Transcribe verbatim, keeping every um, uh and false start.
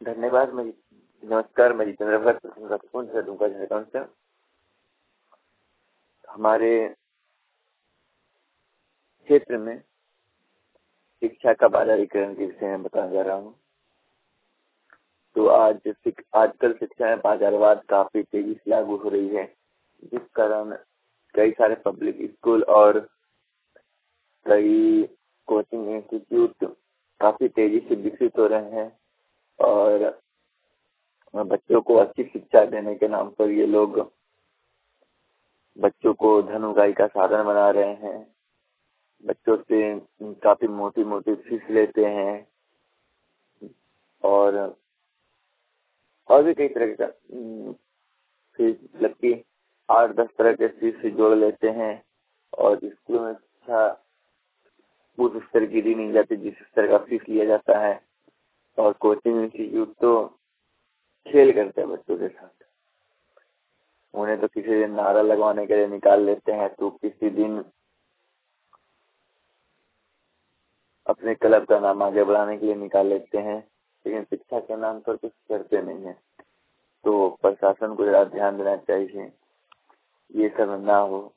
धन्यवाद। मैं नमस्कार, मैं जितेंद्र भट्ट से दूंगा झारखंड से। हमारे क्षेत्र में शिक्षा का बाजारीकरण के विषय में बताने जा रहा हूँ। तो आज आजकल शिक्षा में बाजारवाद काफी तेजी से लागू हो रही है, जिस कारण कई सारे पब्लिक स्कूल और कई कोचिंग इंस्टीट्यूट काफी तेजी से विकसित हो रहे हैं और बच्चों को अच्छी शिक्षा देने के नाम पर ये लोग बच्चों को धन उगाही का साधन बना रहे हैं। बच्चों से काफी मोटी मोटी फीस लेते हैं और और भी कई तरह का फीस, जबकि आठ दस तरह के फीस से जोड़ लेते हैं और स्कूल में शिक्षा उस स्तर की दी नहीं जाती जिस स्तर का फीस लिया जाता है। और कोचिंग इंस्टीट्यूट तो खेल करते हैं बच्चों के साथ। उन्हें तो किसी दिन नारा लगवाने के लिए निकाल लेते हैं, तो किसी दिन अपने क्लब का नाम आगे बढ़ाने के लिए निकाल लेते हैं, लेकिन शिक्षा के नाम पर कुछ करते नहीं है। तो प्रशासन को जरा ध्यान देना चाहिए ये सब ना हो।